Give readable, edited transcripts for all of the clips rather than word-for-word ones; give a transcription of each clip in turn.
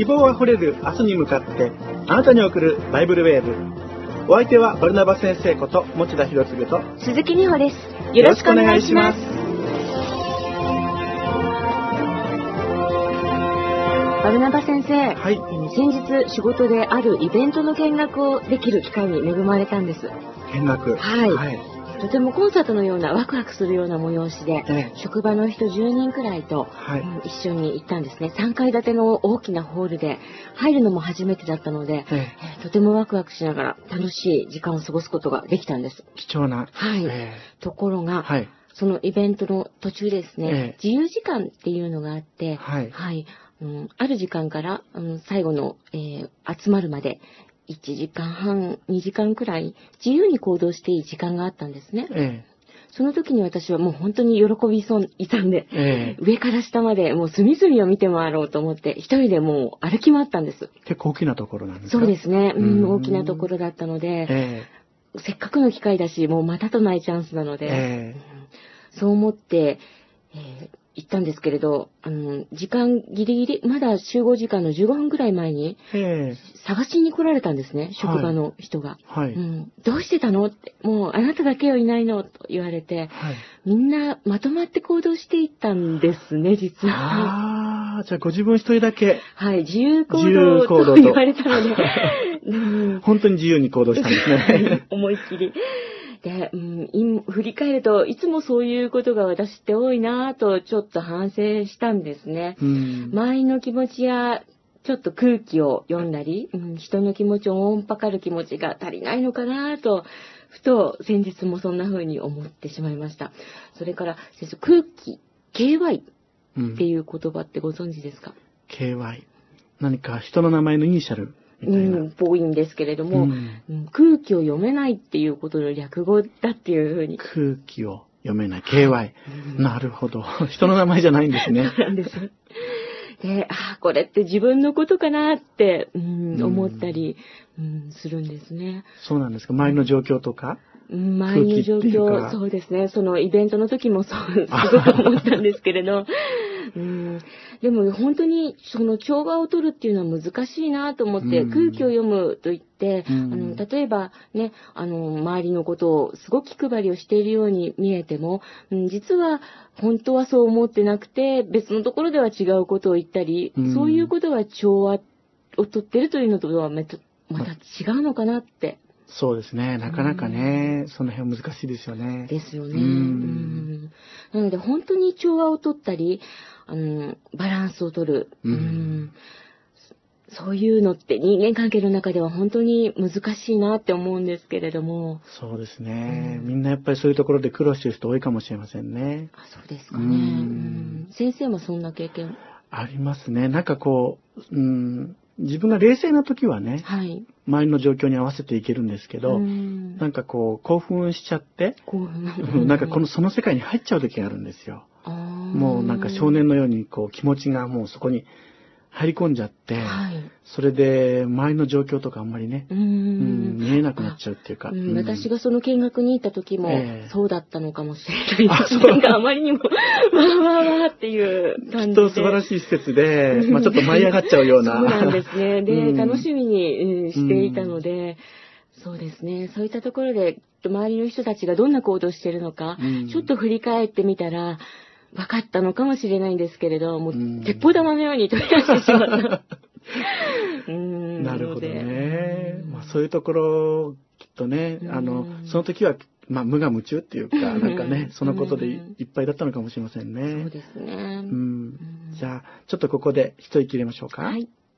希望あふれる明日に向かってあなたに送るバイブルウェーブ。お相手はバルナバ先生こと持田博次と鈴木美穂です。よろしくお願いします。バルナバ先生、 はい、 先日仕事であるイベントの見学をできる機会に恵まれたんです。 見学、 はい、とてもコンサートのようなワクワクするような催しで、職場の人10人くらいと、一緒に行ったんですね。3階建ての大きなホールで入るのも初めてだったので、とてもワクワクしながら楽しい時間を過ごすことができたんです。 貴重な、 ところが、そのイベントの途中ですね、自由時間っていうのがあって、ある時間から、最後の、集まるまで1時間半、2時間くらい自由に行動していい時間があったんですね。その時に私はもう本当に喜びそういたんで、上から下までもう隅々を見て回ろうと思って一人でもう歩き回ったんです。 結構大きなところなんですか？ そうですね、大きなところだったので、せっかくの機会だしもうまたとないチャンスなので、そう思って、行ったんですけれど、時間ギリギリ、まだ集合時間の15分くらい前に、探しに来られたんですね、職場の人が。どうしてたのって、もうあなただけはいないのと言われて、みんなまとまって行動していったんですね、実は。 じゃあご自分一人だけ。 自由行動と言われたので。 本当に自由に行動したんですね。 思いっきり。で、振り返るといつもそういうことが私って多いなぁとちょっと反省したんですね。周りの気持ちやちょっと空気を読んだり、人の気持ちをおんぱかる気持ちが足りないのかなぁとふと先日もそんな風に思ってしまいました。それから先生、空気 KY っていう言葉ってご存知ですか ？KY、何か人の名前のイニシャルぽいんですけれども、空気を読めないっていうことの略語だっていうふうに。 空気を読めない KY、なるほど。人の名前じゃないんですね。 そうなんです。で、これって自分のことかなって、思ったり、するんですね。 そうなんですか。周りの状況とか、 周りの状況、そうですね。そのイベントの時もすごく思ったんですけれど、でも本当にその調和を取るっていうのは難しいなと思って、空気を読むと言って、例えばね、周りのことをすごく気配りをしているように見えても、実は本当はそう思ってなくて、別のところでは違うことを言ったり、そういうことは調和を取ってるというのとはまた違うのかなって。 そうですね。なかなかね、その辺難しいですよね。 ですよね。なので本当に調和を取ったり、バランスを取る、そういうのって人間関係の中では本当に難しいなって思うんですけれども。 そうですね。みんなやっぱりそういうところで苦労してる人多いかもしれませんね。 そうですかね。先生もそんな経験ありますね。なんかこう、自分が冷静な時はね、周りの状況に合わせていけるんですけど、なんかこう興奮しちゃって、なんかその世界に入っちゃう時があるんですよ。もうなんか少年のようにこう気持ちがもうそこに入り込んじゃって、それで周りの状況とかあんまりね、見えなくなっちゃうっていうか。 私がその見学に行った時もそうだったのかもしれないです。なんかあまりにもわーっていう感じで。 きっと素晴らしい施設で、ちょっと舞い上がっちゃうような。 そうなんですね。で、楽しみにしていたので、そうですね。そういったところで周りの人たちがどんな行動しているのか、ちょっと振り返ってみたら、分かったのかもしれないんですけれど、もう鉄砲玉のように飛び出してしまった。 なるほどね。そういうところ、きっとね、その時は、無我夢中っていうか、なんかね、そのことでいっぱいだったのかもしれませんね。 そうですね。 じゃあ、ちょっとここで一息入れましょうか。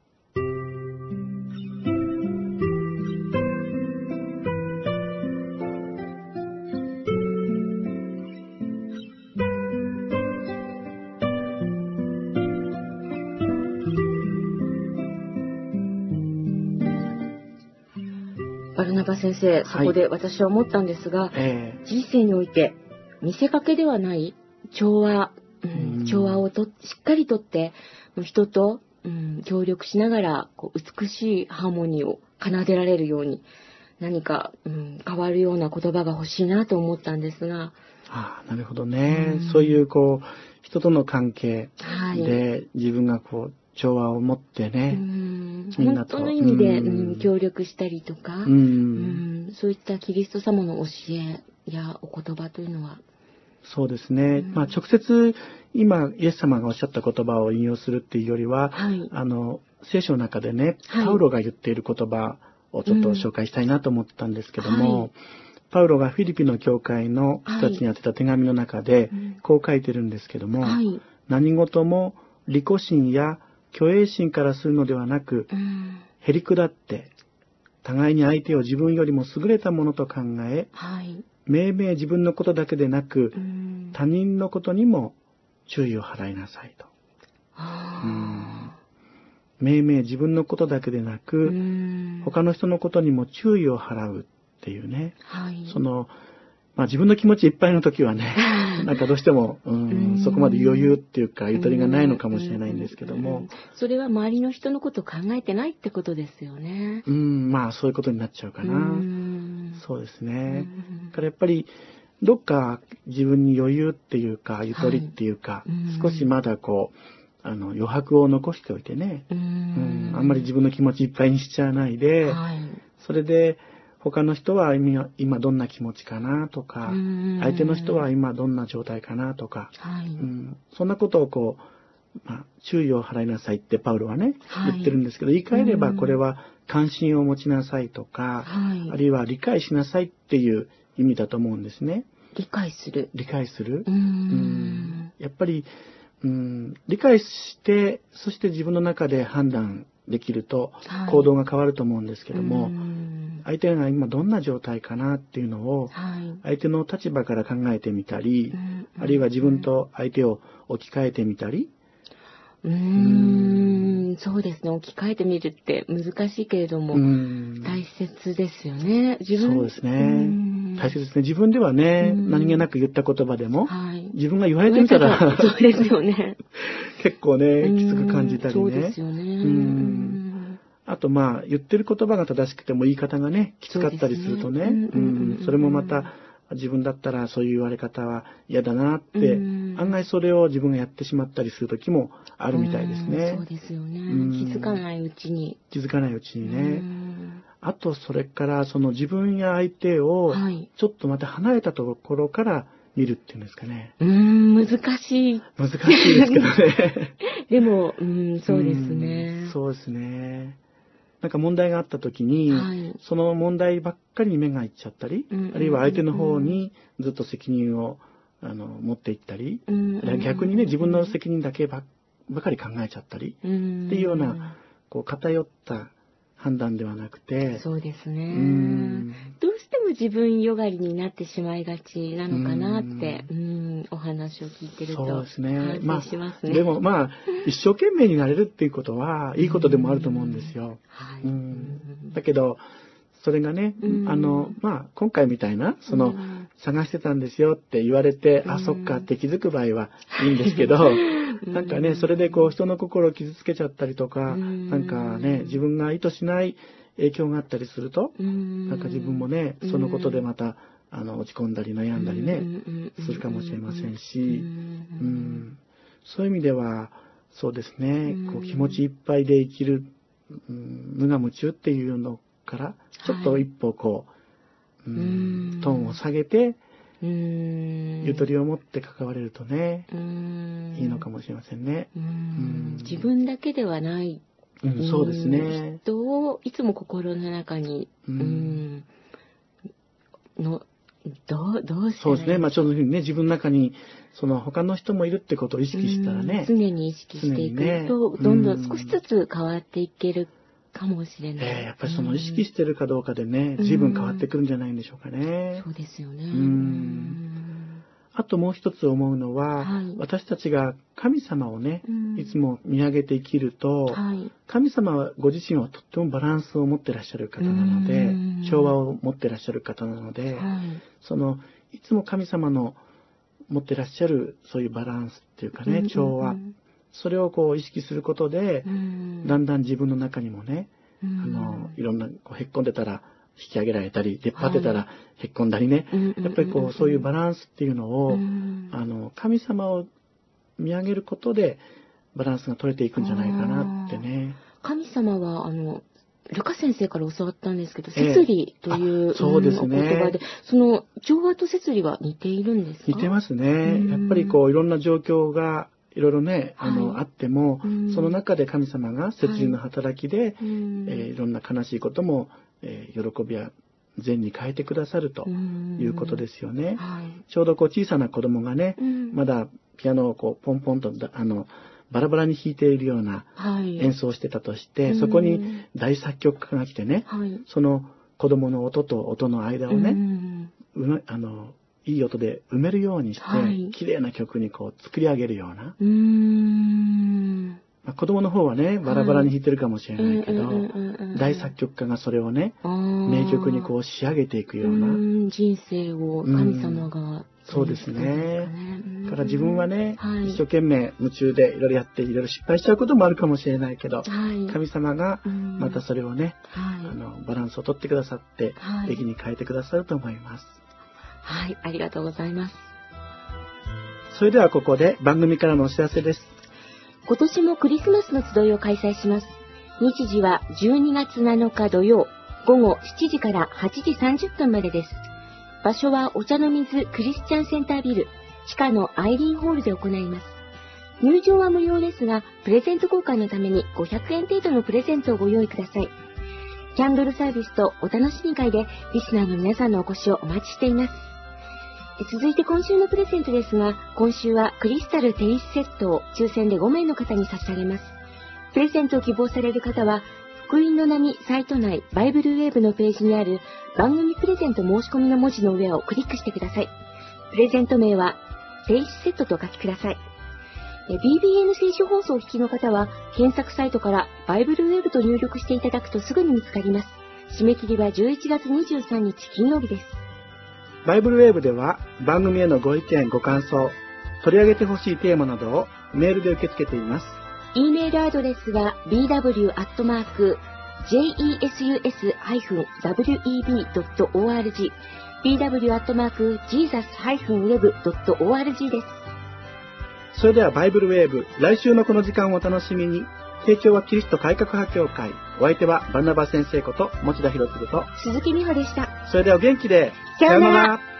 バルナバ先生、そこで私は思ったんですが、人生において見せかけではない調和、調和をしっかりとって人と、協力しながら美しいハーモニーを奏でられるように何か、変わるような言葉が欲しいなと思ったんですが。 なるほどね。そういう人との関係で自分が調和を持ってね、 みんなと本当の意味で、協力したりとか、そういったキリスト様の教えやお言葉というのは、 そうですね。まあ直接今イエス様がおっしゃった言葉を引用するっていうよりは、はい、聖書の中でね、パウロが言っている言葉をちょっと紹介したいなと思ったんですけども、はい、パウロがフィリピの教会の人たちに宛てた手紙の中でこう書いてるんですけども、はい、何事も利己心や虚栄心からするのではなく、へりくだって互いに相手を自分よりも優れたものと考え、はい、命名自分のことだけでなく、他人のことにも注意を払いなさいと。命名自分のことだけでなく、他の人のことにも注意を払うっていうね。はい、まあ自分の気持ちいっぱいの時はね、なんかどうしても、そこまで余裕っていうか、ゆとりがないのかもしれないんですけども。 それは周りの人のことを考えてないってことですよね。 まあそういうことになっちゃうかな。そうですね。だからやっぱり、どっか自分に余裕っていうか、ゆとりっていうか、少しまだこう、余白を残しておいてね、あんまり自分の気持ちいっぱいにしちゃわないで、それで、他の人は今どんな気持ちかなとか、相手の人は今どんな状態かなとか、そんなことをこう、まあ、注意を払いなさいってパウロはね、言ってるんですけど、言い換えればこれは関心を持ちなさいとか、あるいは理解しなさいっていう意味だと思うんですね。 理解する。 やっぱり、理解して、そして自分の中で判断できると行動が変わると思うんですけども、相手が今どんな状態かなっていうのを相手の立場から考えてみたり、あるいは自分と相手を置き換えてみたり。 そうですね。置き換えてみるって難しいけれども大切ですよね。 そうですね。大切ですね。自分ではね、何気なく言った言葉でも、自分が言われてみたらそうですよね。 結構ね、きつく感じたりね。 そうですよね。 あとまあ言ってる言葉が正しくても言い方がねきつかったりするとね、それもまた自分だったらそういう言われ方は嫌だなって案外それを自分がやってしまったりする時もあるみたいですね。 そうですよね。気づかないうちにね。あとそれからその自分や相手をちょっとまた離れたところから見るっていうんですかね。 難しいですけどね。 でもそうですね。 そうですね。なんか問題があった時に、その問題ばっかりに目がいっちゃったり、あるいは相手の方にずっと責任を持っていったり、逆にね自分の責任だけばかり考えちゃったりっていうようなこう偏った判断ではなくて、 そうですね。どうしても自分よがりになってしまいがちなのかなってお話を聞いてるとそうですね。 反省しますね。 でもまあ一生懸命になれるっていうことはいいことでもあると思うんですよ。だけどそれがね、まあ今回みたいな探してたんですよって言われて、あ、そっかって気づく場合はいいんですけど、なんかね、それでこう人の心を傷つけちゃったりとか、なんかね、自分が意図しない影響があったりすると、なんか自分もね、そのことでまた落ち込んだり悩んだりね、するかもしれませんし、そういう意味では、そうですね、こう気持ちいっぱいで生きる、無我夢中っていうのから、ちょっと一歩こう、トーンを下げて、ゆとりを持って関われるとね、いいのかもしれませんね。 自分だけではない、 そうですね。 人をいつも心の中に、どうしてそうですね。まあちょうどいうふうにね、自分の中に他の人もいるってことを意識したらね。 常に意識していくと、どんどん少しずつ変わっていけるかもしれない。 やっぱり意識してるかどうかでね、随分変わってくるんじゃないんでしょうかね。 そうですよね。 あともう一つ思うのは、私たちが神様をね、いつも見上げて生きると、神様はご自身はとってもバランスを持ってらっしゃる方なので、調和を持ってらっしゃる方なので、いつも神様の持ってらっしゃるそういうバランスっていうかね、調和、それをこう意識することで、だんだん自分の中にもね、いろんなこうへっこんでたら引き上げられたり、出っ張ってたらへっこんだりね、やっぱりこうそういうバランスっていうのを、神様を見上げることで、 バランスが取れていくんじゃないかなってね。 神様は、ルカ先生から教わったんですけど、摂理という、 そうですね、 お言葉で、その、調和と摂理は似ているんですか？ 似てますね。やっぱりこう、いろんな状況が、いろいろね、あっても、その中で神様が摂理の働きで、いろんな悲しいことも、喜びや善に変えてくださるということですよね。ちょうどこう小さな子供がね、まだピアノをこうポンポンとバラバラに弾いているような演奏をしてたとして、そこに大作曲家が来てね、その子供の音と音の間をね、いい音で埋めるようにして、綺麗な曲にこう作り上げるような。子供の方はね、バラバラに弾いてるかもしれないけど、大作曲家がそれをね、名曲にこう仕上げていくような。 人生を神様が、 そうですね。だから自分はね、一生懸命夢中でいろいろやっていろいろ失敗しちゃうこともあるかもしれないけど、神様がまたそれをね、バランスを取ってくださって、出来に変えてくださると思います。 はい、ありがとうございます。 それではここで番組からのお知らせです。 今年もクリスマスの集いを開催します。日時は12月7日土曜、午後7時から8時30分までです。場所はお茶の水クリスチャンセンタービル、地下のアイリーンホールで行います。入場は無料ですが、プレゼント交換のために500円程度のプレゼントをご用意ください。キャンドルサービスとお楽しみ会でリスナーの皆さんのお越しをお待ちしています。続いて今週のプレゼントですが、今週はクリスタルテニスセットを抽選で5名の方に差し上げます。プレゼントを希望される方は、福音の波サイト内バイブルウェーブのページにある番組プレゼント申し込みの文字の上をクリックしてください。プレゼント名は、テイスセットとお書きください。BBN 聖書放送をお聞きの方は、検索サイトからバイブルウェーブと入力していただくとすぐに見つかります。締め切りは11月23日金曜日です。 バイブルウェーブでは番組へのご意見ご感想、取り上げてほしいテーマなどをメールで受け付けています。 E メールアドレスは bw@jes-web.org bw@jesus-web.org です。 それではバイブルウェーブ、来週のこの時間をお楽しみに。提供はキリスト改革派協会。お相手はバルナバ先生こと持田博次と鈴木美穂でした。 それではお元気で。 さようなら。